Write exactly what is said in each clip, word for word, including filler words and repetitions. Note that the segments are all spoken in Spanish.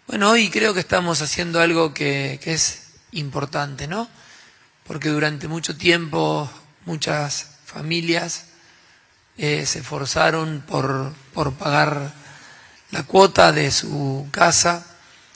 Bueno, hoy creo que estamos haciendo algo que, que es importante, ¿no? Porque durante mucho tiempo muchas familias eh, se esforzaron por, por pagar la cuota de su casa,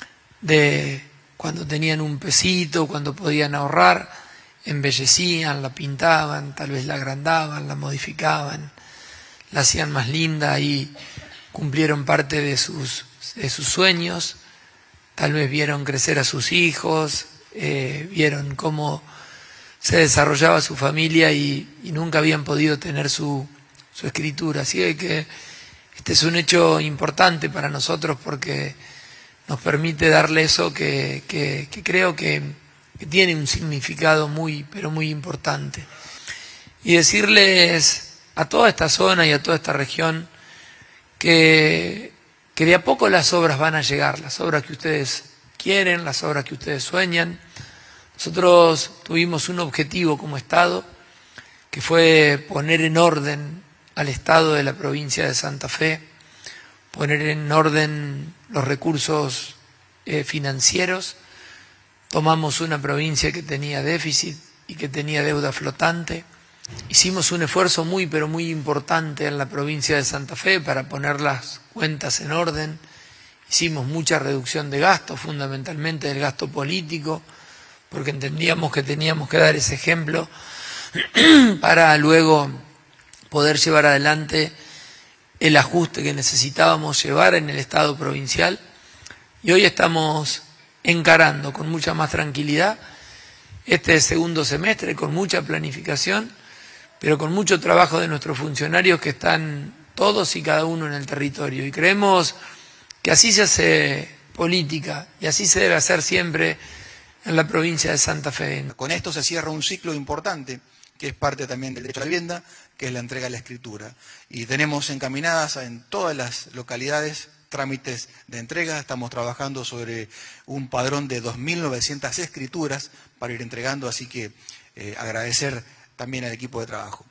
de cuando tenían un pesito, cuando podían ahorrar, embellecían, la pintaban, tal vez la agrandaban, la modificaban, la hacían más linda y cumplieron parte de sus, de sus sueños. Tal vez vieron crecer a sus hijos, eh, vieron cómo se desarrollaba su familia y, y nunca habían podido tener su, su escritura. Así que este es un hecho importante para nosotros porque nos permite darle eso que, que, que creo que, que tiene un significado muy, pero muy importante. Y decirles a toda esta zona y a toda esta región que... que de a poco las obras van a llegar, las obras que ustedes quieren, las obras que ustedes sueñan. Nosotros tuvimos un objetivo como Estado, que fue poner en orden al Estado de la provincia de Santa Fe, poner en orden los recursos eh, financieros. Tomamos una provincia que tenía déficit y que tenía deuda flotante. Hicimos un esfuerzo muy, pero muy importante en la provincia de Santa Fe para poner las cuentas en orden. Hicimos mucha reducción de gastos, fundamentalmente del gasto político, porque entendíamos que teníamos que dar ese ejemplo para luego poder llevar adelante el ajuste que necesitábamos llevar en el Estado provincial. Y hoy estamos encarando con mucha más tranquilidad este segundo semestre, con mucha planificación, pero con mucho trabajo de nuestros funcionarios que están todos y cada uno en el territorio. Y creemos que así se hace política y así se debe hacer siempre en la provincia de Santa Fe. Con esto se cierra un ciclo importante, que es parte también del derecho a la vivienda, que es la entrega de la escritura. Y tenemos encaminadas en todas las localidades trámites de entrega. Estamos trabajando sobre un padrón de dos mil novecientas escrituras para ir entregando, así que eh, agradecer también al equipo de trabajo.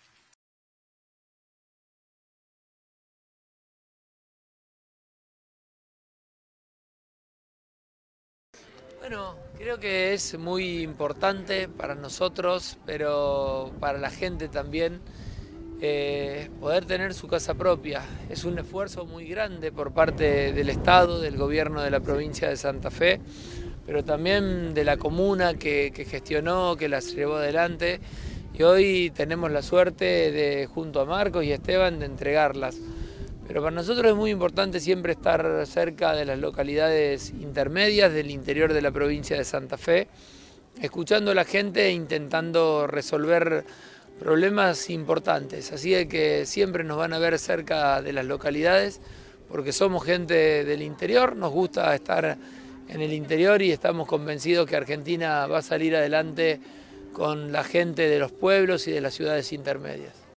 Bueno, creo que es muy importante para nosotros, pero para la gente también, eh, poder tener su casa propia. Es un esfuerzo muy grande por parte del Estado, del gobierno de la provincia de Santa Fe, pero también de la comuna que, que gestionó, que las llevó adelante. Y hoy tenemos la suerte de, junto a Marcos y Esteban, de entregarlas. Pero para nosotros es muy importante siempre estar cerca de las localidades intermedias del interior de la provincia de Santa Fe, escuchando a la gente e intentando resolver problemas importantes. Así que siempre nos van a ver cerca de las localidades, porque somos gente del interior, nos gusta estar en el interior y estamos convencidos que Argentina va a salir adelante con la gente de los pueblos y de las ciudades intermedias.